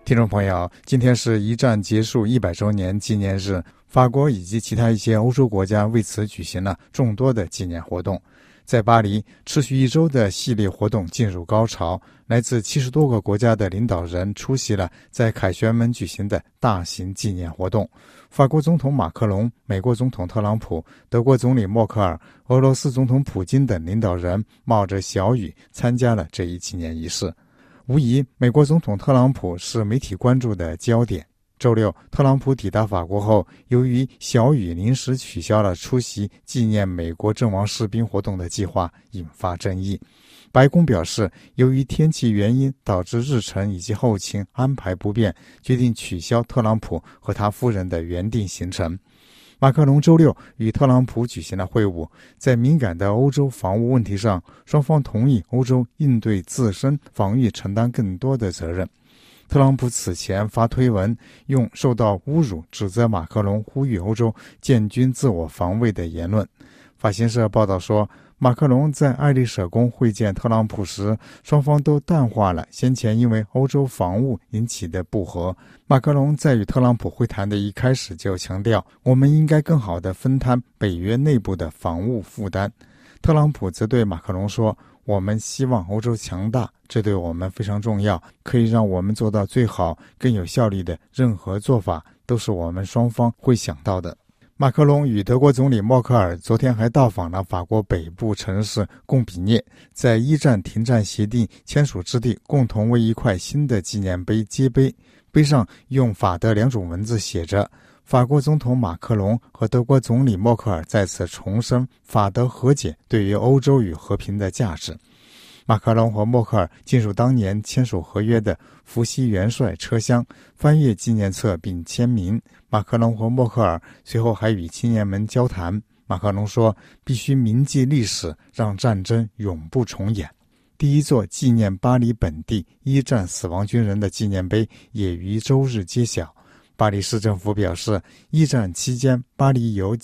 听众朋友，今天是一战结束100周年纪念日，法国以及其他一些欧洲国家为此举行了众多的纪念活动。在巴黎，持续1周的系列活动进入高潮，来自70多个国家的领导人出席了在凯旋门举行的大型纪念活动。法国总统马克龙、美国总统特朗普、德国总理默克尔、俄罗斯总统普京等领导人冒着小雨参加了这一纪念仪式。无疑，美国总统特朗普是媒体关注的焦点。周六，特朗普抵达法国后，由于小雨临时取消了出席纪念美国阵亡士兵活动的计划，引发争议。白宫表示，由于天气原因导致日程以及后勤安排不便，决定取消特朗普和他夫人的原定行程。马克龙周六与特朗普举行了会晤，在敏感的欧洲防务问题上，双方同意欧洲应对自身防御承担更多的责任。特朗普此前发推文，用受到侮辱指责马克龙呼吁欧洲建军自我防卫的言论。法新社报道说，马克龙在爱丽舍宫会见特朗普时，双方都淡化了先前因为欧洲防务引起的不和。马克龙在与特朗普会谈的一开始就强调，我们应该更好地分摊北约内部的防务负担。特朗普则对马克龙说，我们希望欧洲强大，这对我们非常重要，可以让我们做到最好、更有效率的任何做法，都是我们双方会想到的。马克龙与德国总理默克尔昨天还到访了法国北部城市贡比涅，在一战停战协定签署之地共同为一块新的纪念碑揭碑，碑上用法德2种文字写着，法国总统马克龙和德国总理默克尔再次重申法德和解对于欧洲与和平的价值。马克龙和默克尔进入当年签署合约的伏羲元帅车厢，翻阅纪念册并签名。马克龙和默克尔随后还与青年们交谈。马克龙说，必须铭记历史，让战争永不重演。第一座纪念巴黎本地一战死亡军人的纪念碑也于周日揭晓。巴黎市政府表示，一战期间巴黎有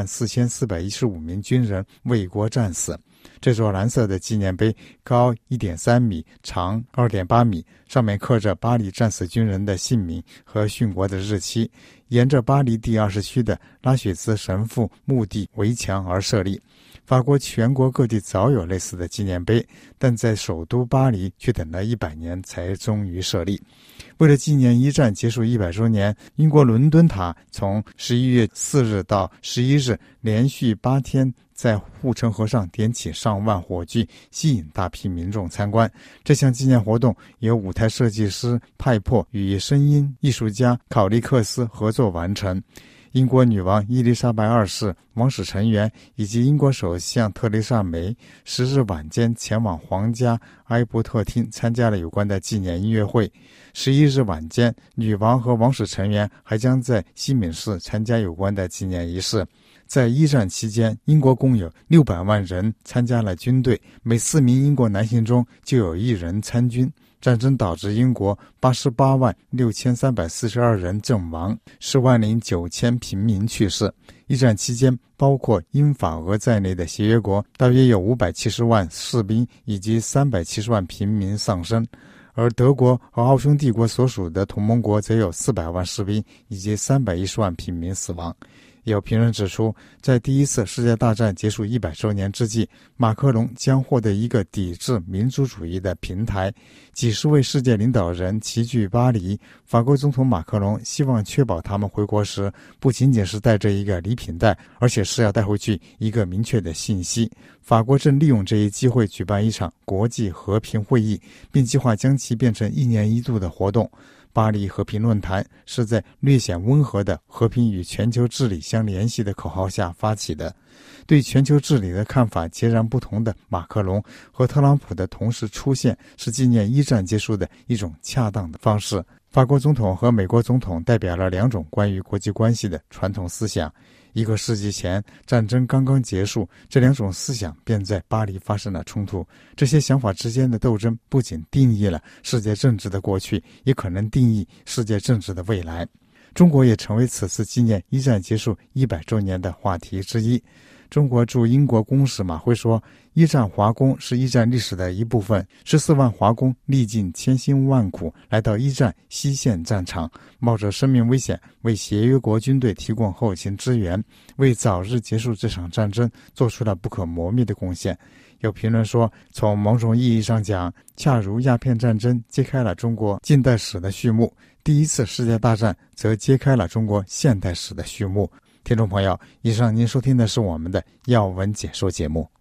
94415名军人为国战死。这座蓝色的纪念碑高 1.3 米，长 2.8 米，上面刻着巴黎战死军人的姓名和殉国的日期，沿着巴黎第20区的拉雪兹神父墓地围墙而设立。法国全国各地早有类似的纪念碑，但在首都巴黎却等了100年才终于设立。为了纪念一战结束100周年，英国伦敦塔从11月4日到11日连续8天在护城河上点起上万火炬，吸引大批民众参观。这项纪念活动由舞台设计师派珀与声音艺术家考利克斯合作完成。英国女王伊丽莎白2世、王室成员以及英国首相特蕾莎梅10日晚间前往皇家埃伯特厅参加了有关的纪念音乐会。11日晚间，女王和王室成员还将在西敏寺参加有关的纪念仪式。在一战期间，英国共有600万人参加了军队，每4名英国男性中就有1人参军。战争导致英国88万6342人阵亡，10万9000平民去世。一战期间，包括英法俄在内的协约国大约有570万士兵以及370万平民丧生，而德国和奥匈帝国所属的同盟国则有400万士兵以及310万平民死亡。有评论指出，在第一次世界大战结束100周年之际，马克龙将获得一个抵制民族主义的平台。几十位世界领导人齐聚巴黎，法国总统马克龙希望确保他们回国时不仅仅是带着一个礼品袋，而且是要带回去一个明确的信息。法国正利用这一机会举办一场国际和平会议，并计划将其变成1年1度的活动。巴黎和平论坛是在略显温和的和平与全球治理相联系的口号下发起的。对全球治理的看法截然不同的马克龙和特朗普的同时出现，是纪念一战结束的一种恰当的方式。法国总统和美国总统代表了2种关于国际关系的传统思想。1个世纪前，战争刚刚结束，这2种思想便在巴黎发生了冲突。这些想法之间的斗争不仅定义了世界政治的过去，也可能定义世界政治的未来。中国也成为此次纪念一战结束100周年的话题之一。 中国驻英国公使马辉说，一战华工是一战历史的一部分，14万华工历尽千辛万苦来到一战西线战场，冒着生命危险为协约国军队提供后勤支援，为早日结束这场战争做出了不可磨灭的贡献。有评论说，从某种意义上讲，恰如鸦片战争揭开了中国近代史的序幕，第一次世界大战则揭开了中国现代史的序幕。听众朋友，以上您收听的是我们的要闻解说节目。